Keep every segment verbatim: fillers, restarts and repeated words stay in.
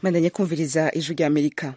Mandanya kumviriza ijwi rya Amerika.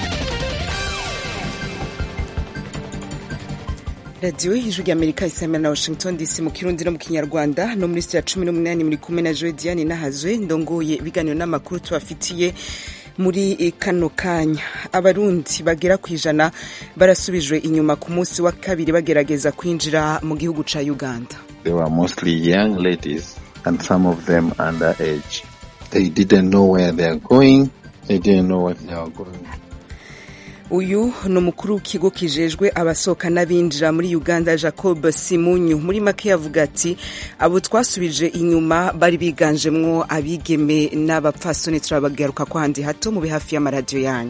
Radio ijwi rya Amerika isamira na Washington D C mu Kirundi no mu Kinyarwanda no muri studio ya cumi n'umunani muri kumwe na Joy Diane Nahazwe ndongoye ibiganiro n'amakuru tubafitiye muri kano kanya. Abarundi bagera kwijana barasubijwe inyuma ku munsi wa kabiri bagerageza kwinjira mu gihugu ca Uganda. They were mostly young ladies and some of them underage. They didn't know where they are going. They didn't know what they are going. Uyu no mukuru w'ikigo kijejwe abasohoka n'abinjira muri Uganda Jacob Simunyu muri make yavuga ati abo twasubije inyuma bari biganjemwo abigeme n'abapfasoni turabagaruka ko handi hato mu bihafi y'amaradio yanyu.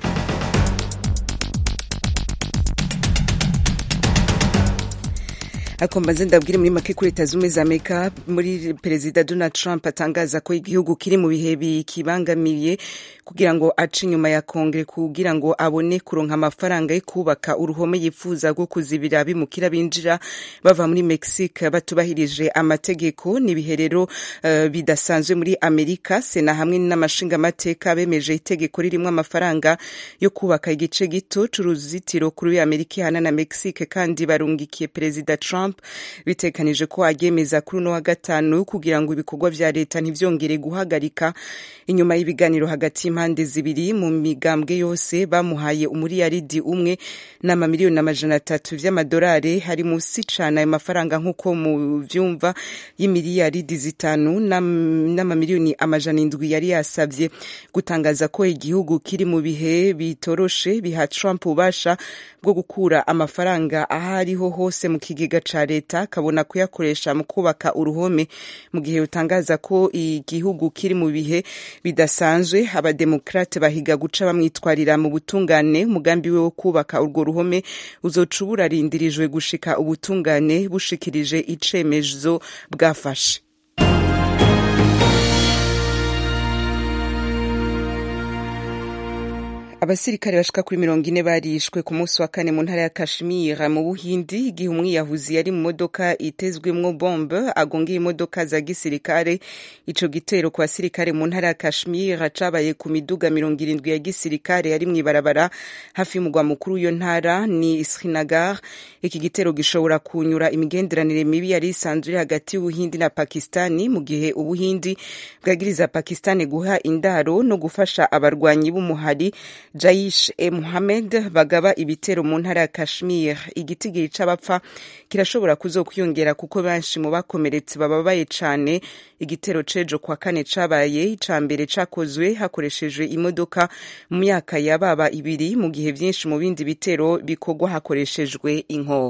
Akombaze ndabwire muri make kuri Leta Zunze za Amerika muri Perezida Donald Trump atangaza ko igihugu kiri mu bihe bikibangamiye kugira ngo ace inyuma ya Kongre kugira ngo abone kuronka amafaranga yo kubaka uruhome yifuza rwo kuzibira bimukira binjira bava muri Mexique batubahirije amategeko n'ibiherero uh, bidasanzwe muri Amerika. Sena hamwe n'amashinga amateka bemeje itegeko ririmo amafaranga yo kubaka igice gito c'uruzitiro kuri Amerika hana na Mexique kandi barungikiye Perezida Trump bitekanije ko agemeza kuri no wa gatanu kugira ngo ibikorwa vya leta ntivyongere guhagarika inyuma y'ibiganiro hagati impande zibiri mu migambwe yose bamuhaye umuriyaridi umwe n'amamiliyoni amajana atatu vy'amadolari hari musi cana ayo mafaranga nk'uko mu vyumva y'imiliyaridi zitanu n'amamiliyoni amajana indwi yari yasavye gutangaza ko igihugu kiri mu bihe bitoroshe biha Trump ubasha bwo gukura amafaranga ahariho hose mu kigega ca leta kabona kuyakoresha mu kubaka uruhome mu gihe utangaza ko igihugu kiri mu bihe bidasanzwe. Abademokrate bahiga guca bamwitwarira mu butungane umugambi we wo kubaka urwo ruhome uzocubura arindirijwe gushika ubutungane bushikirije icemezo bwafashe. Abasirikare bashika kuri mirongo ine barishwe ku munsi wa kane mu ntara ya Kashmir mu Buhindi igihe umwiyahuzi yari mu modoka itezwemwo bombe agongeye imodoka za gisirikare. Ico gitero ku basirikare mu ntara ya Kashmir cabaye ku miduga mirongo irindwi ya gisirikare yari mwibarabara hafi y'umugwa mukuru yo ntara ni Srinagar. Iki gitero gishobora kunyura imigenderanire mibi yari isanzwe hagati y'Ubuhindi na Pakistani mu gihe Ubuhindi bwagiriza Pakistani guha indaro no gufasha abarwanyi b'umuhari Jaish e Mohammed bagaba ibitero mu ntara ya Kashmir. Igitigiri c'abapfa kirashobora kuzokwiyongera kuko benshi mu bakomeretse bababaye cane. Igitero cejo kwa kane cabaye icambere cakozwe hakoreshejwe imodoka mu myaka yababa ibiri mu gihe vyinshi mu bindi bitero bikogwa hakoreshejwe inkoho.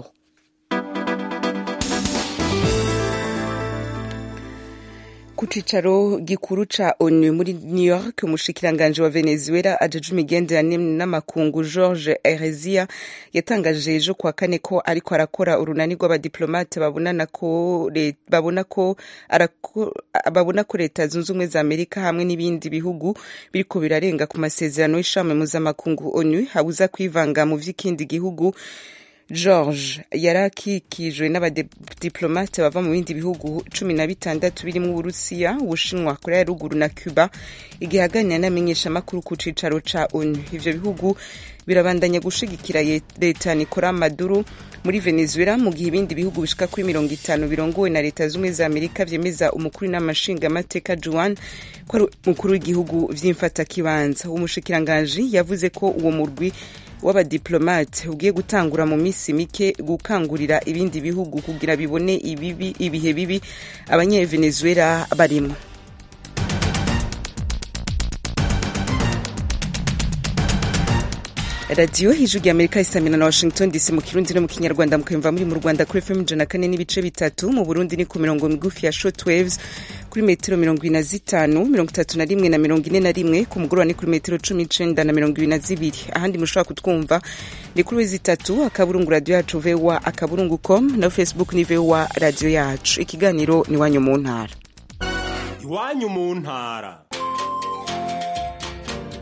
Kucicaro gikuru ca ONU muri New York umushikiranganje wa Venezuela ajeje imigenderanire n'amakungu George Erezia yatangaje ejo kwa kane ko ariko arakora urunani rw'abadiplomate babonana ko babona ko babona ko Leta Zunze Ubumwe za Amerika hamwe n'ibindi bihugu biriko birarenga ku masezerano y'ishami mpuzamakungu ONU habuza kwivanga mu vy'ikindi gihugu. George yarakikijwe n'abadiplomate bava mu bindi bihugu cumi na bitandatu birimo Uburusiya, Ubushinwa, Korea ya Ruguru na Cuba igihe aganira n'amenyesha makuru ku cicaro ca ONU. Ivyo bihugu birabandanya gushigikira leta Nicolas Maduro muri Venezuela mu gihe ibindi bihugu bishika kuri mirongo itanu birongowe na Leta Zunze za Amerika vyemeza umukuru n'amashinga amateka Juan ko umukuru w'igihugu vy'imfata kibanza. Umushikiranganje yavuze ko uwo murwi w'abadiplomate ugiye gutangura mu misi mike gukangurira ibindi bihugu kugira bibone ibibi ibihe bibi abanye Venezuela barimo. Radio Ijwi rya Amerika isamina na Washington D C mu Kirundi no mu Kinyarwanda mukemva muri mu Rwanda kuri F M ijana na kane n'ibice bitatu, mu Burundi ni ku mirongo migufi ya shortwaves kuri metero mirongo ine na zitanu, mirongo itatu na rimwe na mirongo ine na rimwe, ku mugoroba ni kuri metero cumi n'icenda na mirongo ibiri na zibiri. Ahandi mushobora kutwumva ni kuri zitatu akaburungu radio yacu V O A akaburungu com na Facebook ni V O A radio yacu. Ikiganiro ni wanyu mu ntara. Iwanyu mu ntara.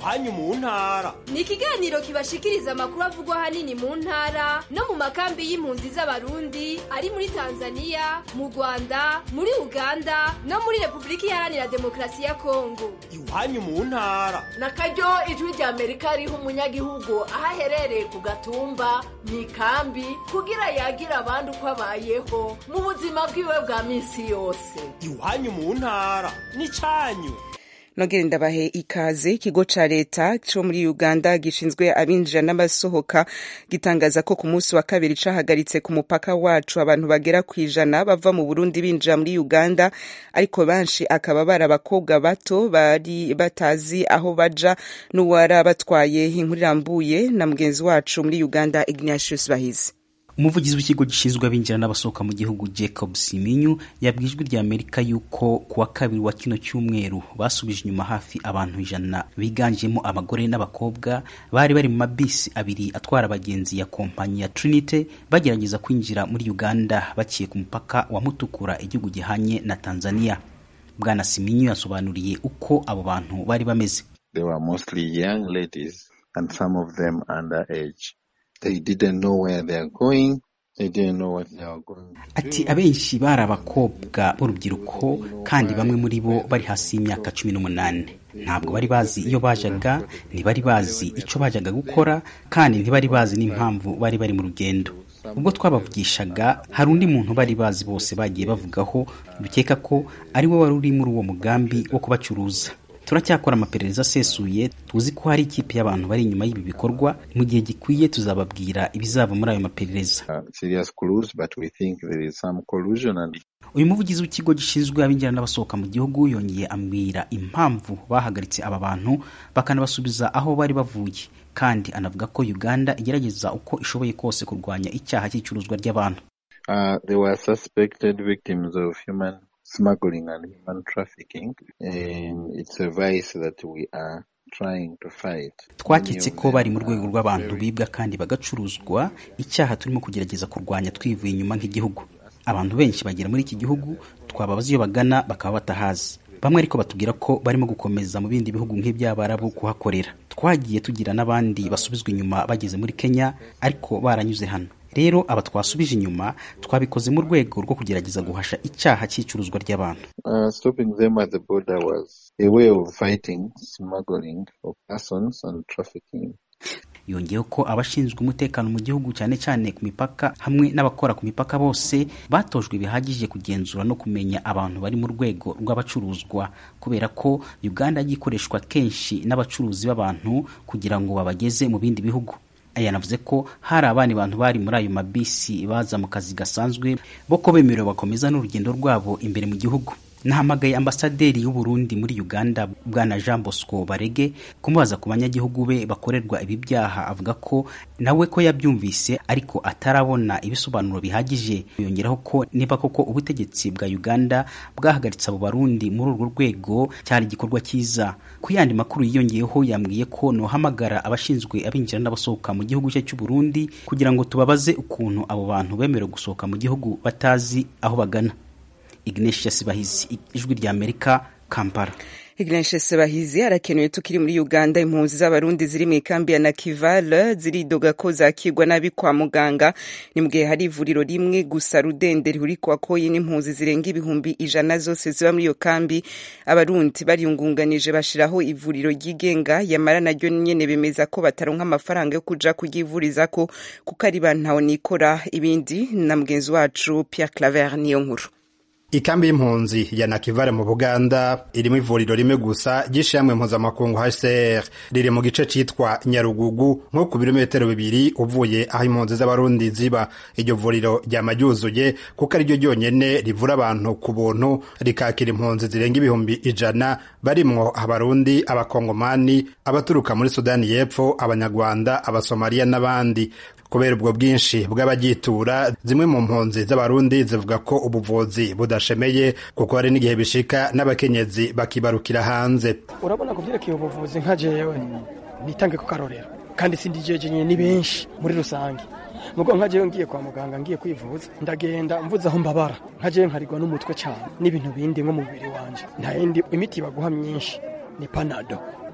iwanyu mu ntara. Ni ikiganiro kibashikiriza amakuru avugwa hanini mu ntara no mu makambi y'impunzi z'abarundi ari muri Tanzania, mu Rwanda, muri Uganda no muri Republika Iharanira Demokarasi ya Kongo. Iwanyu mu ntara. Na karyo ijwi rya Amerika riha umunyagihugu aho aherereye ku gatumba mu ikambi kugira yagira abandi uko abayeho mu buzima bwiwe bwa minsi yose. Iwanyu mu ntara ni canyu. Nogere ndabahe ikaze. Ikigo ca leta co muri Uganda gishinzwe abinjira n'abasohoka gitangaza ko ku munsi wa kabiri cahagaritse ku mupaka wacu abantu bagera kwijana bava mu Burundi binjira muri Uganda, ariko banshi akaba bari abakobwa bato bari batazi aho baja n'uwara batwaye. Inkuru irambuye na mugenzi wacu muri Uganda Ignatius Bahizi. Umuvugizi w'ikigo gishinzwe abinjira n'abasohoka mu gihugu Jacob Siminyu yabwijwe rya Amerika yuko kuwa kabiri wa kino cyumweru basubije inyuma hafi abantu ijana biganjemo abagore n'abakobwa bari bari mu mabisi abiri atwara abagenzi ya kompanyi ya Trinity bagerageza kwinjira muri Uganda baciye ku mupaka wa Mutukura igihugu gihanye na Tanzania. Bwana Siminyu yasobanuriye uko abo bantu bari bameze. They were mostly young ladies and some of them underage. They didn't know where they are going. They didn't know what they are going to do. Ati abenshi bari abakobwa b'urubyiruko kandi bamwe muri bo bari hasi y'imyaka cumi n'umunani. Ntabwo bari bazi iyo bajaga, ntibari bazi ico bajaga gukora, kandi ntibari bazi n'impamvu bari bari mu rugendo. Ubwo twabavugishaga hari undi muntu bari bazi bose bagiye bavugaho dukeka ko ari we wari uri muri uwo mugambi wo kubacuruza. Turacyakora amaperereza asesuye, tuzi ko hari ikipe y'abantu bari inyuma y'ibi bikorwa. Mu gihe gikwiye tuzababwira ibizava muri ayo maperereza. Serious clues, but we think there is some collusion. And uyu muvugizi w'ikigo gishinzwe abinjira n'abasohoka mu gihugu yongeye ambwira impamvu bahagaritse aba bantu bakanabasubiza aho bari bavuye, kandi anavuga ko Uganda igerageza uko ishoboye kose kurwanya icyaha cy'icuruzwa ry'abantu. Uh, they were suspected victims of human smuggling and human trafficking, and it's a vice that we are trying to fight. Twaketse ko bari mu rwego rw'abantu bibwa kandi bagacuruzwa, icyaha turimo kugerageza kurwanya twivuye inyuma nk'igihugu. Abantu benshi bagera muri iki gihugu, twababaza iyo bagana bakaba batahazi. Bamwe ariko batubwira ko barimo gukomeza mu bindi bihugu nk'iby'Abarabu kuhakorera. Twagiye tugira n'abandi basubizwa inyuma bageze muri Kenya ariko baranyuze hano. Rero aba twasubije inyuma twabikoze mu rwego rwo kugerageza guhasha icyaha cy'icuruzwa ry'abantu. Uh, stopping them at the border was a way of fighting smuggling of persons and trafficking. Yongeyeho ko abashinzwe umutekano mu gihugu cyane cyane ku mipaka hamwe n'abakora ku mipaka bose batojwe bihagije kugenzura no kumenya abantu bari mu rwego rw'abacuruzwa, kubera ko Uganda yikoreshwa kenshi n'abacuruzi b'abantu kugira ngo babageze mu bindi bihugu. Aya navuze ko hari abandi bantu bari muri ayo mabisi baza mu kazi gasanzwe bo ko bemerewe bakomeza n'urugendo rwabo imbere mu gihugu. Nahamagaye ambasaderi y'u Burundi muri Uganda Bwana Jean Bosco Barege kumubaza ku banyagihugu be bakorerwa ibi byaha, avuga ko nawe ko yabyumvise ariko atarabona ibisobanuro bihagije. Yongeraho ko niba koko ubutegetsi bwa Uganda bwahagaritse abo Barundi muri urwo rwego cyari igikorwa cyiza. Ku yandi makuru yiyongeyeho yambwiye ko no hamagara abashinzwe abinjira n'abasohoka mu gihugu cye cy'u Burundi kugira ngo tubabaze ukuntu abo bantu bemerewe gusohoka mu gihugu batazi aho bagana. Ignatius Bahizi, ijwi rya Amerika, Kampala. Ignatius Bahizi arakenuye tukiri muri Uganda. Impunzi z'abarundi ziri mu ikambi ya Nakivale ziridoga ko zakirwa nabi kwa muganga. Ni mugihe hari ivuriro rimwe gusa Rudende rihurikwa ko y'impunzi zirenga ibihumbi ijana zose ziba muri iyo kambi. Abarundi bariyungunganije bashiraho ivuriro ryigenga, yamara naryo nyene bemeza ko bataronka amafaranga yo kuja kugivuriza ko kuko ari bantaho nikora. Ibindi na mugenzi wacu Pierre Claver niyo nkuru. Ikambi y'impunzi ya Nakivale mu Buganda irimo ivuriro rimwe gusa gishamwe mpuzamakungu H C R riri mu gice citwa Nyarugugu nko ku birometero bibiri uvuye aho impunzi z'abarundi ziba. Iryo vuriro ryamajuzuye kuko ari ryo ryonyene rivura abantu ku buntu rikakira impunzi zirenga ibihumbi ijana barimwo abarundi, abakongomani, abaturuka muri Sudani y'Epfo, abanyarwanda, abasomaliya n'abandi. Kubera ubwo bwinshi bw'abagitura, zimwe mu mpunzi z'abarundi zivuga ko ubuvuzi budashemeye kuko hari n'igihe bishika n'abakenyezi bakibarukira hanze. Urabona ko byerekeye ubuvuzi nka jewe nitange ku karorero kandi sindi jeje nyene ni benshi muri rusange. Nuko nka jewe ngiye kwa muganga ngiye kwivuza ndagenda mvuza aho mbabara nka jewe nkarigwa n'umutwe cyane n'ibintu bindi nko mu mubiri wanje, nta yindi imiti baguha myinshi ni Panado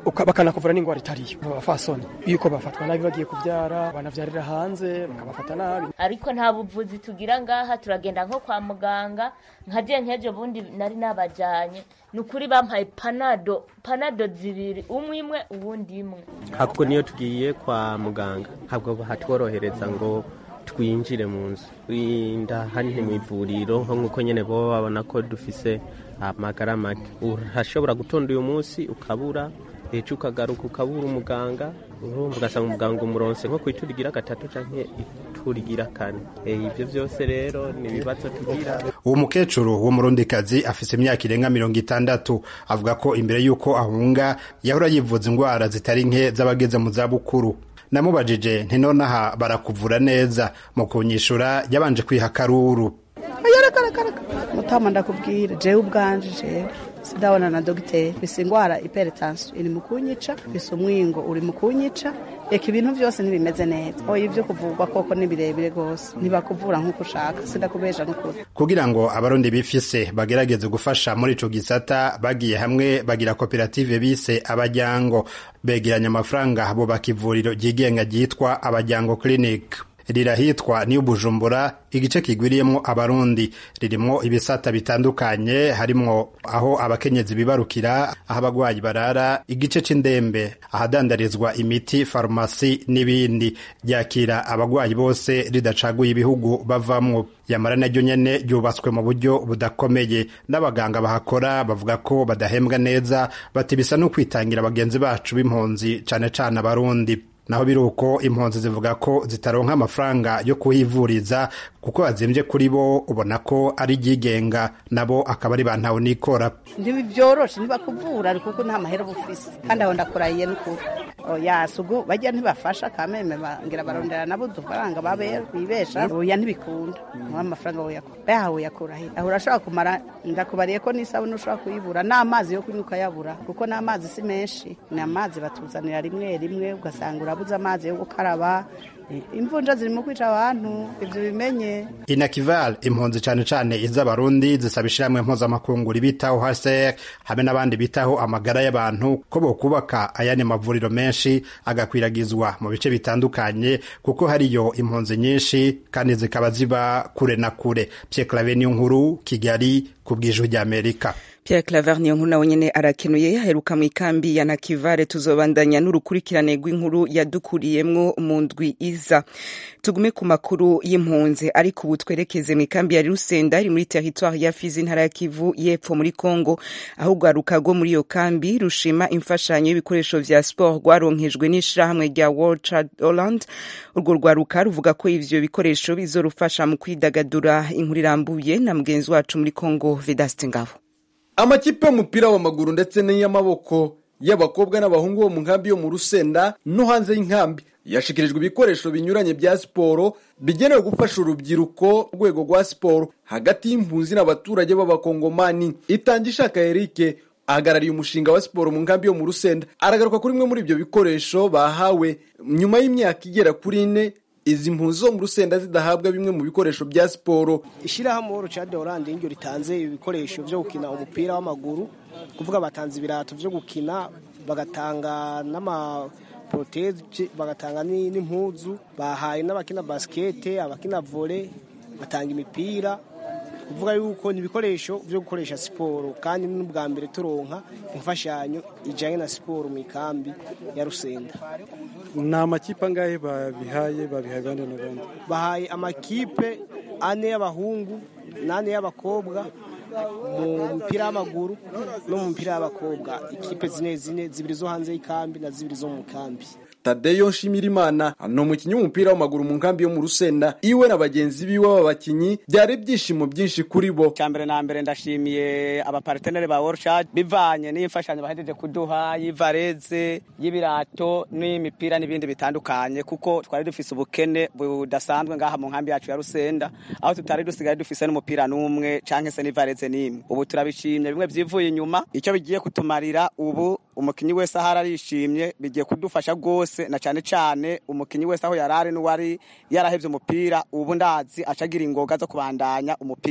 bakanakuvura n'ingwara itariyo abafasoni yuko bafatwa nabi bagiye kuvyara banavyarira hanze bakabafata nabi. Ariko nta buvuzi tugira ngaha, turagenda nko kwa muganga nkaje nkeje bundi nari nabajanye nukuri bampaye panado panado zibiri umwe imwe uwundi imwe. Hakko niyo tugiye kwa muganga habwo hatworohereza ngo twinjire mu nzu inda hani mu ivuriro nkuko nyene bo babona ko dufise amagara make. Urashobora gutonda uyu munsi ukabura ejo ukagaruka ukabura umuganga, urumva ugasanga umuganga umuronse nko kwiturigira gatatu canke iturigira kane. Ivyo vyose rero ni bibazo tugira. Uwo mukecuru wo murundikazi afise imyaka irenga mirongo itandatu avuga ko imbere yuko ahunga yahora yivuza ingwara zitari nke z'abageze mu zabukuru. Namubajije nti nonaha barakuvura neza, mu kunyishura yabanje kwiha karuru. Mutama ndakubwira jewe ubwanje jewe sidabona na dogiteri bise ingwara hypertension iri mukunyica bise umwingo uri mukunyica eka ibintu byose ntibimeze neza. Oya ivyo kuvurwa koko ni birebire gose ntibakuvura nkuko ushaka sindakubeja n'ukuri. Kugira ngo abarundi bifise bagerageze gufasha muri ico gisata bagiye hamwe bagira koperative bise Abajyango, begeranya amafaranga bo bakivuriro ryigenga ryitwa Abajyango Clinic. Rirahitwa ni Bujumbura, igice kigwiriyemo abarundi, ririmo ibisata bitandukanye, harimo aho abakenyezi bibarukira, aho abagwayi barara, igice c'indembe, ahadandarizwa imiti, farumasi n'ibindi. Ryakira abagwayi bose ridacaguye ibihugu bavamwo. Yamara naryo nyene ryubatswe mu buryo budakomeye, n'abaganga bahakora bavuga ko badahembwa neza, batibisa no kwitangira abagenzi bacu b'impunzi cane cane abarundi. Naho biruko impunzi zivuga ko zitaronka amafaranga yo kuhivuriza kuko azimvye kuri bo, ubona ko ari gigenga nabo akaba ari bantaho nikora. Ndibi byoroshe ntibakuvura ariko kuko nta mahera bufise kandi aho ndakurayiye n'ukuri. Oya sugu bajya ntibafasha kameme bangira barondera nabo dufaranga babera bibesha. Oya ntibikunda mu amafaranga wo yakora bahawe yakora he aho urashaka kumara ndakubariye ko nisabune ushaka kuyibura n'amazi yo kunyuka yabura kuko n'amazi si menshi n'amazi batuzanira rimwe rimwe ugasanga urabuza amazi yo gukaraba. Imvunja ziri mu kwica abantu ivyo bimenye. Inakival impunzi cane cane iz'abarundi zisabishiramwe mpuzamakungu bitaho H C R habe n'abandi bitaho amagara y'abantu ko bokubaka ayane mavuriro menshi agakwiragizwa mu bice bitandukanye kuko hariyo impunzi nyinshi kandi zikaba ziba kure na kure. Pierre Claver Niyonkuru, Kigali, kubw'Ijwi ry'Amerika. Pierre Claver Niyonkuru nawe nyene arakenuye yaheruka mu ikambi ya Nakivale. Tuzobandanya n'urukurikirane rw'inkuru yadukuriyemwo mu ndwi iza. Tugume ku makuru y'impunzi ariko ubu twerekeze mu ikambi ya Rusenda iri muri territoire ya Fizi intara ya Kivu y'Epfo muri Kongo, aho urwaruka rwo muri iyo kambi rushima imfashanyo y'ibikoresho vya sport rwaronkejwe n'ishirahamwe rya World Child Holland. Urwo rwaruka ruvuga ko ivyo bikoresho bizorufasha mu kwidagadura. Inkuru irambuye na mugenzi wacu muri Kongo Vedaste Ngabo. Amakipe y'umupira w'amaguru ndetse n'iy'amaboko y'abakobwa n'abahungu bo mu nkambi yo mu Rusenda no hanze y'inkambi yashikirijwe ibikoresho binyuranye bya siporo bigenewe gufasha urubyiruko rwego rwa siporo hagati y'impunzi n'abaturage b'abakongomani. Itangishaka Eric ahagarariye umushinga wa siporo mu nkambi yo mu Rusenda aragaruka kuri imwe muri ibyo bikoresho bahawe nyuma y'imyaka igera kuri ine izi mpunzi zo mu Rusenda zidahabwa bimwe mu bikoresho bya siporo. Ishirahamwe World Child Holland ingyo ritanze ibikoresho byo gukina umupira w'amaguru, kuvuga batanze ibirato byo gukina, bagatanga n'ama protege, bagatanga n'impuzu, bahaye n'abakina basket, abakina volley, batanga imipira, kuvuga yuko ni ibikoresho byo gukoresha siporo kandi n'ubwa mbere turonka imfashanyo ijanye na siporo mu ikambi ya Rusenda. Na makipe angahe babihaye babihaye bande na bande? Bahaye amakipe ane y'abahungu nane y'abakobwa mu mpira w'amaguru no mu mpira y'abakobwa, ikipe zine zine, zibiri zo hanze y'ikambi na zibiri zo mu kambi. Tadeyo Nshimirimana no mukinyi w'umupira w'amaguru mu nkambi yo mu Rusenda, iwe na bagenzi biwe b'abakinyi byari byishimo byinshi kuri bo. Cyambere na mbere ndashimiye abapartenere ba World Child bivanye n'imfashanyo bahejeje kuduha y'ivareze y'ibirato n'imipira n'ibindi bitandukanye, kuko twari dufise ubukene budasanzwe ngaha mu nkambi yacu ya Rusenda, aho tutari dusigaye dufise n'umupira n'umwe canke se n'ivareze n'imwe. Ubu turabishimye bimwe byivuye inyuma, icyo bigiye kutumarira ubu umukinyi wese ahari arishimye, bigiye kudufasha gose na cyane cyane umukinyi wese aho yarari n'uwari yarahevye umupira ubu ndazi acagira ingoga zo kubandanya umupira.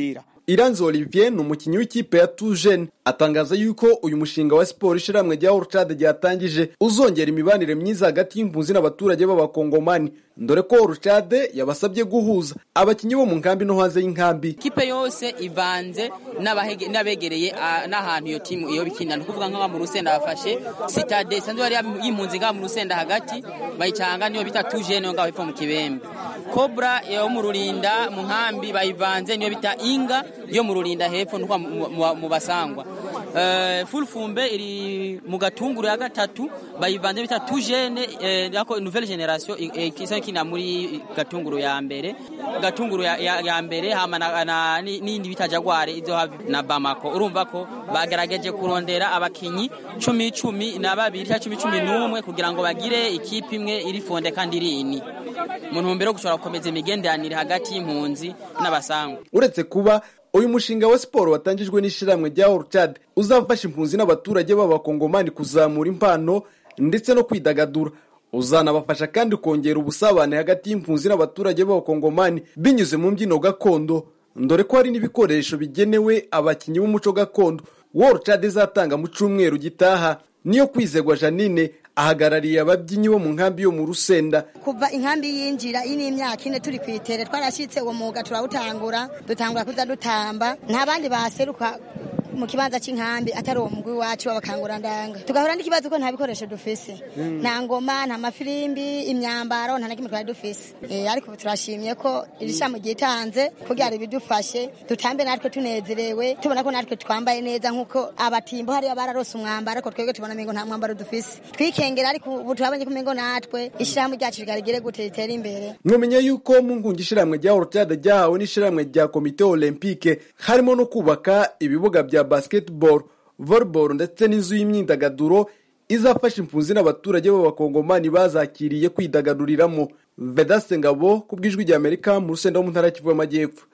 Iranzi Olivier ni umukinnyi w'ikipe ya Tujene atangaza yuko uyu mushinga wa siporo ishiramwe rya Orchard ryatangije uzongera imibanire myiza hagati y'impunzi n'abaturage b'abakongomani ndore ko Orchard yabasabye guhuza abakinnyi bo mu nkambi no hanze y'inkambi. Ikipe yose ivanze n'abegereye n'ahantu iyo timu iyo bikina no kuvuga nka mu Rusenda bafashe Citade sanzwe bari y'impunzi nga mu Rusenda hagati bayicanga niyo bita Tujene ngaho hepfo mu Kibembe. Cobra yo mu Rurinda mu nkambi bayivanze niyo bita Inga yo mu Rurinda hepfo no mu Basangwa. Uh, Fulfumbe iri mu Gatunguru ya gatatu bayivanze bita Tujene eh, yako nouvelle generation ikisa eh, kina muri Gatunguru ya mbere Gatunguru ya, ya, ya mbere hama na, na nindi bita Jaguare izo havi na Bamako. Urumva ko bagerageje kurondera abakinyi cumi cumi na babiri cya cumi cumi n'umwe kugira ngo bagire ikipe imwe iri fonde kandi iri ini mu ntumbero gushobora gukomeza imigenderanire hagati y'impunzi n'abasangwa. Uretse kuba uyu mushinga wa siporo watangijwe n'ishiramwe rya Orchard uzafasha impunzi n'abaturage b'abakongomani kuzamura impano ndetse no kwidagadura, uzanabafasha kandi kongera ubusabane hagati y'impunzi n'abaturage b'abakongomani binyuze mu mbyino gakondo ndore ko hari n'ibikoresho bigenewe abakinnyi b'umuco gakondo. Orchard izatanga mu cyumweru gitaha niyo Kwizegwa Janine ahagarariye ababyinnyi bo mu nkambi yo mu Rusenda. Kuva inkambi yinjira ini imyaka ine turi kwitere twarashitse uwo muga turawutangura dutangura kuza dutamba nta bandi baseruka mu kibanza cy'inkambi atari uwo mugwi wacu w'abakangura ndanga tugahora n'ikibazo ko nta bikoresho dufise mm. nta ngoma nta mafirimbi imyambaro nta nakimwe twari dufise e, ariko turashimye ko irishamo gitanze kugira ibidufashe dutambe natwe tunezerewe tubona ko natwe twambaye neza nkuko abatimbo hari bararose umwambaro ariko twege tubona mengo nta mwambaro dufise twikengera ariko ubu turabanye kumengo natwe ishiramo ryacu rigarigire gutetera imbere. Mwemenya yuko mu ngungi ishiramwe rya Orchard ryahawe n'ishiramwe rya Komite Olympique harimo no kubaka ibibuga bya basketball, volleyball ndetse n'inzu y'imyidagaduro izafasha impunzi n'abaturage b'abakongomani bazakiriye kwidagaduriramo. Vedaste Ngabo kubwijwi rya Amerika mu Rusenda wo mu ntara Kivu y'Amajyepfo.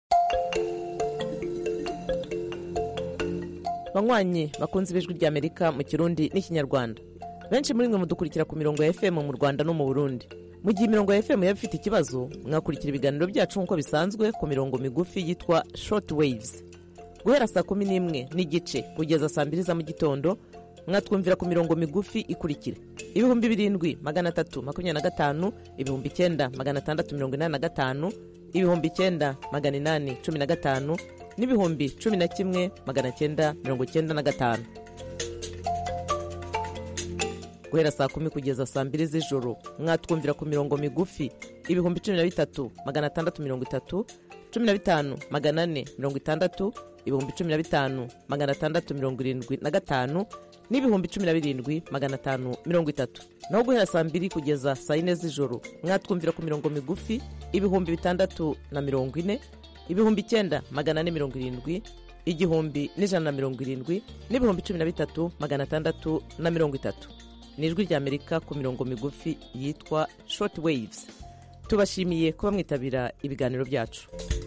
Banywanyi bakunze ibijwi rya Amerika mu Kirundi n'Ikinyarwanda. Benshi muri mwe mudukurikira ku mirongo ya F M mu Rwanda no mu Burundi. Mu gihe mirongo ya F M yabifite ikibazo, mwakurikira ibiganiro byacu nkuko bisanzwe ku mirongo migufi yitwa short waves. Guhera saa kumi n'imwe n'igice kugeza saa mbiri za mu gitondo mwatwumvira ku mirongo migufi ikurikira: ibihumbi birindwi magana atatu makumyabiri na gatanu, ibihumbi icyenda magana atandatu mirongo inani na gatanu, ibihumbi icyenda magana inani cumi na gatanu n'ibihumbi cumi na kimwe magana cyenda mirongo cyenda na gatanu. Guhera saa kumi kugeza saa mbiri z'ijoro mwatwumvira ku mirongo migufi ibihumbi cumi na bitatu magana atandatu mirongo itatu, cumi na bitanu magana ane mirongo itandatu, ibihumbi cumi na bitanu magana atandatu mirongo irindwi na gatanu n'ibihumbi cumi na birindwi magana atanu mirongo itatu. Naho guhera saa mbiri kugeza saa yine z'ijoro mwatwumvira ku mirongo migufi ibihumbi bitandatu na mirongo ine, ibihumbi icyenda magana ane mirongo irindwi, igihumbi n'ijana na mirongo irindwi n'ibihumbi cumi na bitatu magana atandatu na mirongo itatu. Ni ijwi rya Amerika ku mirongo migufi yitwa short waves. Tubashimiye kuba mwitabira ibiganiro byacu.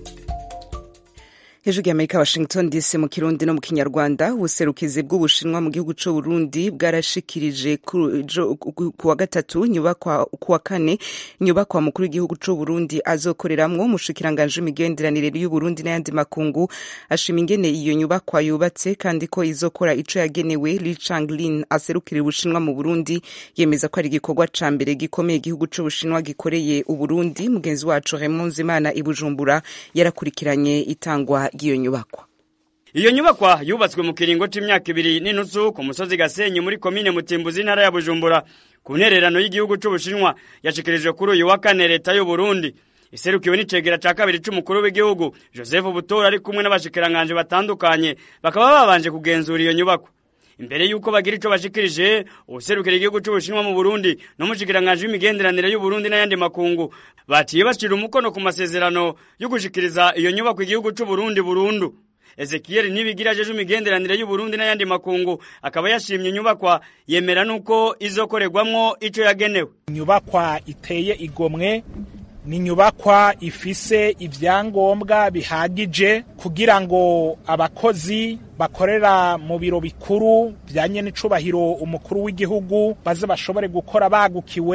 Hejuru y'Amerika Washington D C mu Kirundi no mu Kinyarwanda. Ubuserukizi bw'Ubushinwa mu gihugu cy'u Burundi bwarashikirije ku wa gatatu nyubakwa ku wa kane nyubakwa mukuru w'igihugu cy'u Burundi azokoreramwo umushikiranganje w'imigenderanire y'u Burundi n'ayandi makungu ashima ingene iyo nyubakwa yubatse kandi ko izokora ico yagenewe. Li Changlin aserukira Ubushinwa mu Burundi yemeza ko ari igikorwa ca mbere gikomeye igihugu cy'u Bushinwa gikoreye u Burundi. Mugenzi wacu Raymond Zimana i Bujumbura yarakurikiranye itangwa iyo nyubakwa. Iyo nyubakwa yubatswe mu kiringo c'imyaka ibiri n'inusu ku musozi Gasenyi muri komine Mutimbuzi ntara ya Bujumbura ku ntererano y'igihugu c'Ubushinwa yashikirijwe kuri uyu wa kane leta y'u Burundi iserukiwe n'icegera ca kabiri c'umukuru w'igihugu Joseph Butora ari kumwe n'abashikiranganje batandukanye bakaba babanje kugenzura iyo nyubakwa. Imbere yuko bagira ico bashikirije userukira igihugu c'Ubushinwa mu Burundi no mushikiranganje w'imigenderanire y'u Burundi n'ayandi makungu batiye bashira umukono ku masezerano yo gushikiriza iyo nyubako igihugu c'u Burundi burundu. Ezekiel Nibigira jeje imigenderanire y'u Burundi n'ayandi makungu akaba yashimye inyubakwa yemera nuko izokorerwamwo ico yagenewe. Inyubakwa iteye igomwe ni nyubakwa ifise ivyangombwa bihagije kugira ngo abakozi bakorera mu biro bikuru byanye n'icubahiro umukuru w'igihugu baze bashobore gukora bagukiwe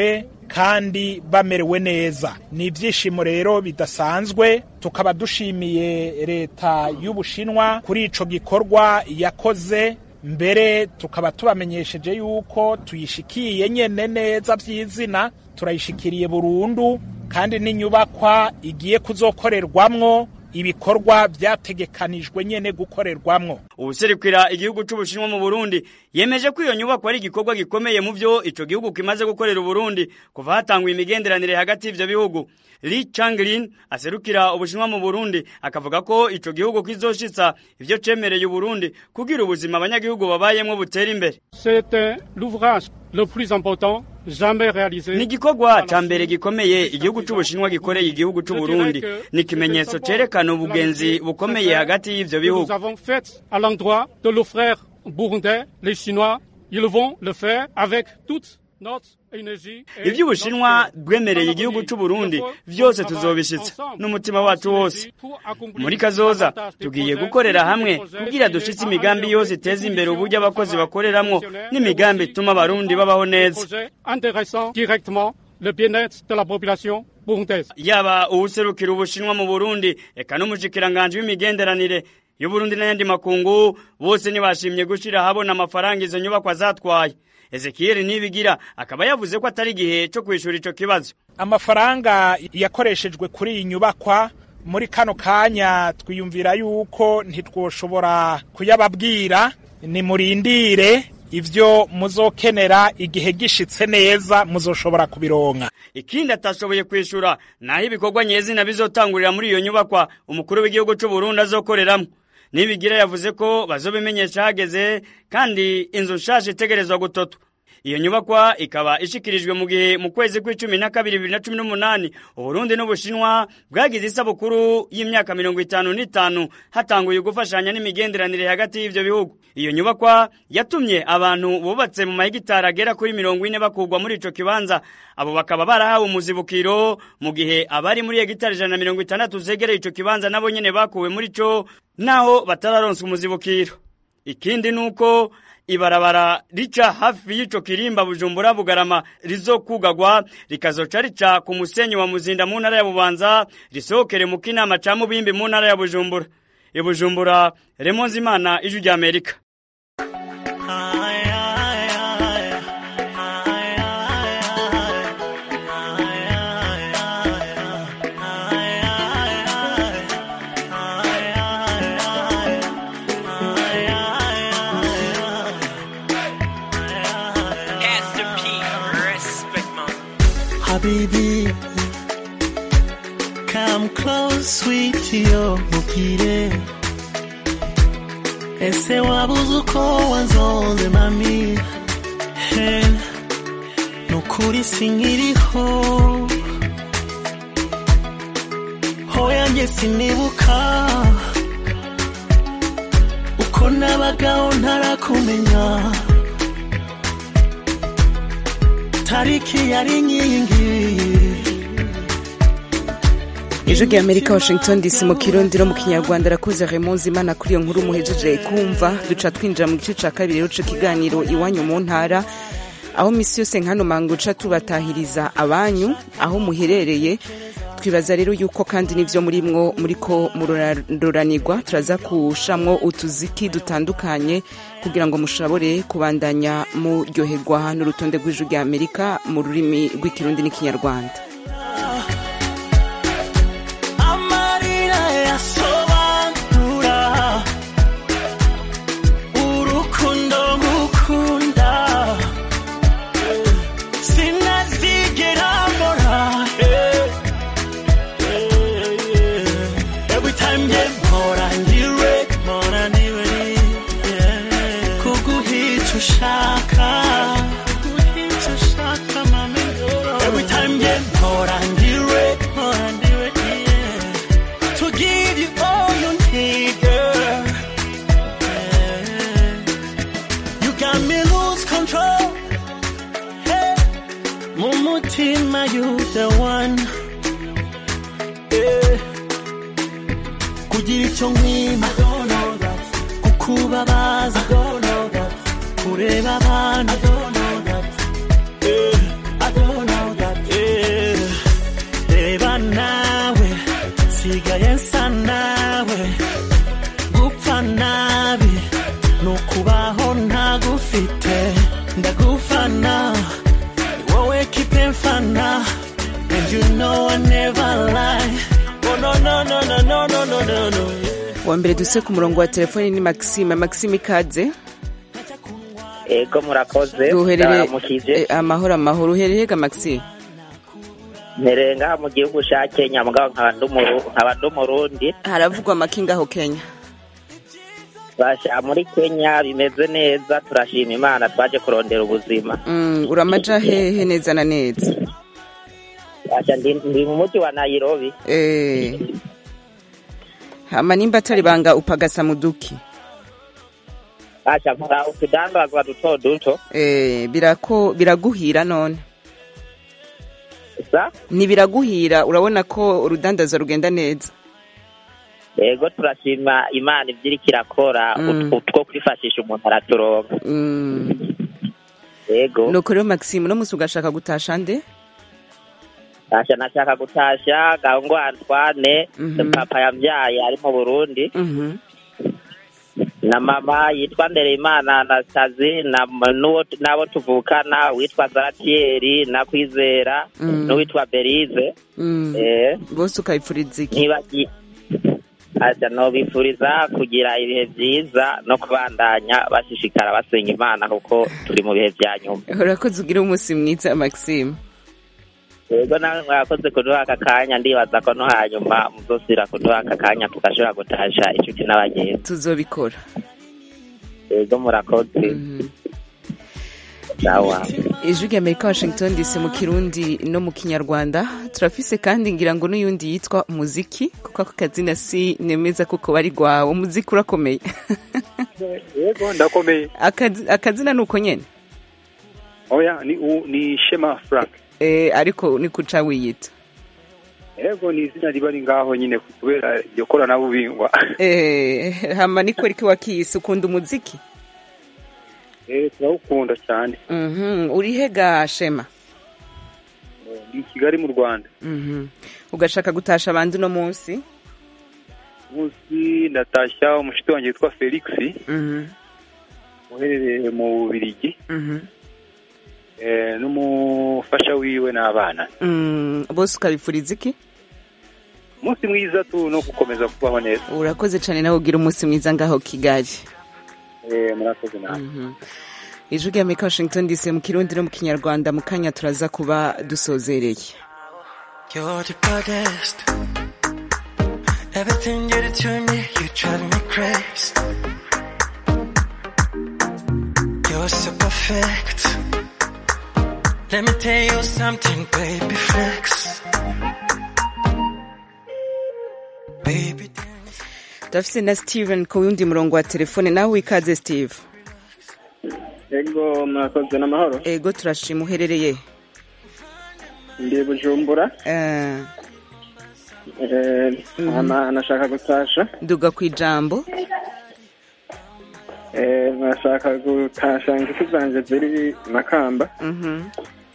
kandi bamerewe neza. Ni ibyishimo rero bidasanzwe, tukaba dushimiye leta y'Ubushinwa kuri ico gikorwa yakoze, mbere tukaba tubamenyesheje yuko tuyishikiye nyene neza vy'izina, turayishikiriye burundu, kandi n'inyubakwa igiye kuzokorerwamwo ibikorwa byategekanijwe nyene gukorerwamwo. Ubuserukira igihugu c'Ubushinwa mu Burundi yemeje ko iyo nyubakwa ari igikorwa gikomeye mu vyo ico gihugu kimaze gukorera Uburundi kuva hatangwa imigenderanire hagati y'ivyo bihugu. Li Changlin aserukira Ubushinwa mu Burundi akavuga ko ico gihugu kizoshitsa ivyo cemereye Uburundi kugira ubuzima abanyagihugu babayemwo butera imbere. C'est l'ouvrage le plus important jamais réalisé. Ni gikorwa ca mbere gikomeye igihugu c'Ubushinwa gikoreye igihugu c'u Burundi, ni ikimenyetso cerekana ubugenzi bukomeye hagati y'ivyo bihugu. Nous avons fait à l'endroit de nos frères burundais, les Chinois, ils vont le faire avec toute notre énergie. Ivyo Ubushinwa bwemereye igihugu c'u Burundi vyose tuzobishitsa n'umutima wacu wose. Muri kazoza tugiye gukorera hamwe kugira dushitse imigambi yose iteza imbere uburyo abakozi bakoreramwo n'imigambi ituma abarundi babaho neza. Intéressant directement le bien-être de la population burundaise. Yaba uwuserukira Ubushinwa mu Burundi eka n'umushikiranganje w'imigenderanire y'Uburundi n'ayandi makungu bose nibashimye gushira habona amafaranga izo nyubakwa zatwaye. Ezekiel Nibigira akaba yavuze ko atari gihe cyo kwishura ico kibazo. Amafaranga yakoreshejwe kuri iyi nyubakwa muri kano kanya twiyumvira yuko ntitwoshobora kuyababwira, ni murindire ivyo muzokenera igihe gishitse neza muzoshobora kubironka. Ikindi atashoboye kwishura naho ibikorwa nyezina bizotangurira muri iyo nyubakwa umukuru w'igihugu c'u Burundi azokoreramwo. Nibigira yavuze ko bazobimenyesha hageze kandi inzu nshasha itegerezwa gutotwa. Iyo nyubakwa ikaba ishikirijwe mu gihe mu kwezi kw'icumi na kabiri bibiri na cumi n'umunani Uburundi n'Ubushinwa bwagize isabukuru y'imyaka mirongo itanu n'itanu hatanguye gufashanya n'imigenderanire hagati y'ivyo bihugu. Iyo nyubakwa yatumye abantu bubatse mu mahegitari agera kuri mirongo ine bakugwa muri ico kibanza, abo bakaba barahawe umuzibukiro mu gihe abari muri hegitari ijana na mirongo itandatu zegereye ico kibanza nabo nyene bakuwe muri co naho batararonse umuzibukiro. Ikindi nuko ibarabara rica hafi y'ico kirimba Bujumbura Bugarama rizokugagwa rikazoca rica ku musenyi wa Muzinda mu ntara ya Bubanza risokere mu Kinama ca Mubimbi mu ntara ya Bujumbura. E Bujumbura, Remonzi Imana, Ijwi rya Amerika. Baby, come close, sweetie, oh, mukire. Ese wabuze uko wanzonze mami. Hey, nukuri sinkiriho. Hoya nge sinibuka. Uko nabagaho ntarakumenya. Tariki yari nyingi. Ijwi rya Amerika, Washington D C mu Kirundi no mu Kinyarwanda. Rakoze Remonzi Imana kuri iyo nkuru muhejeje kumva. Duca twinjira mu gice ca kabiri rero c'ikiganiro Iwanyu mu Ntara, aho misi yose nkano manguca tubatahiriza abanyu aho muherereye. Twibaza rero yuko kandi nivyo murimwo muriko muroranirwa, turaza kushamwo utuziki dutandukanye kugira ngo mushobore kubandanya muryoherwa n'urutonde rw'Ijwi rya Amerika mu rurimi rw'Ikirundi n'Ikinyarwanda. You the one, yeah. Kugira icyo nkwima, kukubabaza, kureba abantu, I don't know that. nukubaho ntagufite ndagufana ni wowe kipe mfana and you know I never lie oh no no no no no no no no no wa mbere duse ku murongo wa telefone ni Maxime Maxime ikaze ego murakoze duherere amahoro amahoro uhereye ga Maxime Nerenga mu gihugu cya Kenya mugabo nkaba ndumurundi haravugwa amakinga ho Kenya basha muri Kenya bimeze neza turashima Imana twaje kurondera ubuzima mm uramaja hehe neza na neza basha ndi mu mujyi wa Nairobi eh hama nimba atari banga upagasa muduki basha nkora utudandazwa duto duto eh birako biraguhira none sa ni biraguhira urabona ko urudandaza rugenda neza yego turashima Imana ivyiriko irakora utwo kwifashisha umuntu araturonka yego nuko rero Maxime no musi ugashaka gutasha nde Asha nashaka gutasha Gahungu Antoine papa yavyaye ari mu Burundi na mama yitwa Ndereyimana Anastasie na nuwo nabo tuvukana witwa Zaratieri na Kwizera no witwa Berize eh bose ukayipfuriza iki nibagi Asha no bifuriza kugira ibihe byiza no kubandanya bashishikara basenga Imana kuko turi mu bihe bya nyuma urakoze ugira umunsi mwiza Maxime yego nawe mwakoze kuduha aka kanya ndibaza ko no hanyuma muzosira kuduha aka kanya tugashobora gutasha inshuti n'abagenzi tuzobikora yego murakoze sawa ijwi ry'Amerika Washington D C mu Kirundi no mu Kinyarwanda turafise kandi ngira ngo n'uyundi yitwa Muziki kuko ako kazina si nemeza kuko bari gwawe umuziki urakomeye yego ndakomeye akazina nuko nyene oya ni ni Shema Frank eh ariko ni kuca wiyita yego ni izina ribari ngaho nyine kubera iryo korana bubingwa eh hama niko riki wakisi ukunda umuziki eh turawukunda cyane mhm uri hega Shema ni Kigali mu Rwanda mhm ugashaka gutasha abandi no munsi munsi ndatasha umushiti wanjye witwa Felix mhm uherereye mu Birigi mhm eh n'umufasha wiwe n'abana mm bose ukabifuriza iki umunsi mwiza tu no gukomeza kubaho neza urakoze cyane nawe ugira umunsi mwiza ngaho Kigali eh murakoze nawe ijwi ry'Amerika Washington D C mu Kirundi no mu Kinyarwanda mu kanya turaza kuba dusozereye You're the baddest Everything you do to me you drive me crazy You're so perfect Let me tell you something, baby, flex. Baby, Dafise na Steven ku yundi murongo wa telefone nawe wikaze Steve. Ego mwakoze n'amahoro. Ego turashima uherereye. Ndi Bujumbura. Eh. Eh, ama nashaka gutasha. Duga kwijambo. Eh, nashaka gutasha inshuti zanje ziri Makamba. Mhm.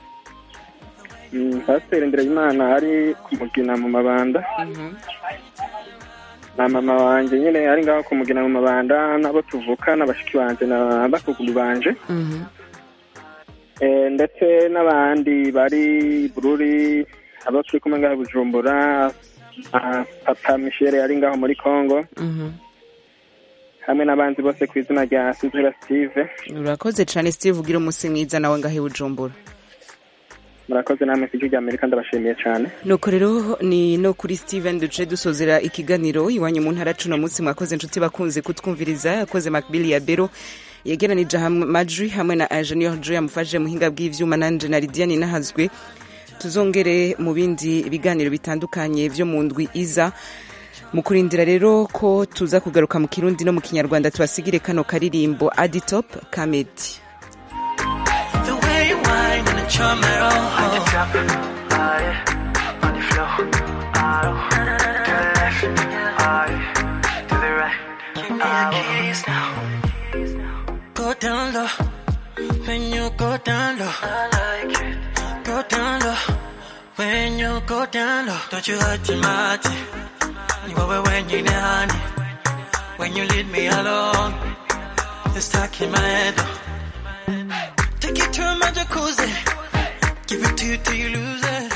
Mm, Pastor Ndereyimana ari kumugina mu mabanda. Mhm. Na mama wanje nyene ari ngaho kumugina mu mabanda nabo tuvuka n'abashiki banje na bakuguru banje. Mhm. Eh, ndetse n'abandi bari Bururi abo turi kumwe ngaho Bujumbura, Papa Michel ari ngaho muri Congo. Mhm. Hamwe n'abandi bose ku izina rya Sizera Steve. Urakoze cyane Steve ugira umunsi mwiza nawe ngahe Bujumbura. Murakoze namwe Ijwi ry'Amerika ndabashimiye cyane. Nuko rero ni no kuri Steven duce dusozera ikiganiro iwanyu mu ntara cuno munsi mwakoze inshuti bakunze kutwumviriza yakoze Macbill ya Bero yegeranije amajwi hamwe na Engineer Joy amufashije muhinga bw'ivyuma nanje na Lidiane nahazwe tuzongere mu bindi biganiro bitandukanye byo mu ndwi iza mukurindira rero ko tuza kugaruka mu Kirundi no mu Kinyarwanda tubasigire kano karirimbo Aditop Kamedi. The way you whine and the charm at all. On the top, high, on the floor, out, to the left, high, to the right. Give me your keys now. Go down low, when you go down low. I like it. Go down low, when you go down low. Don't you hurt your mind. You over when you're honey, when you leave me alone. It's stuck in my head. Take it to my jacuzzi. Give it to you till you lose it.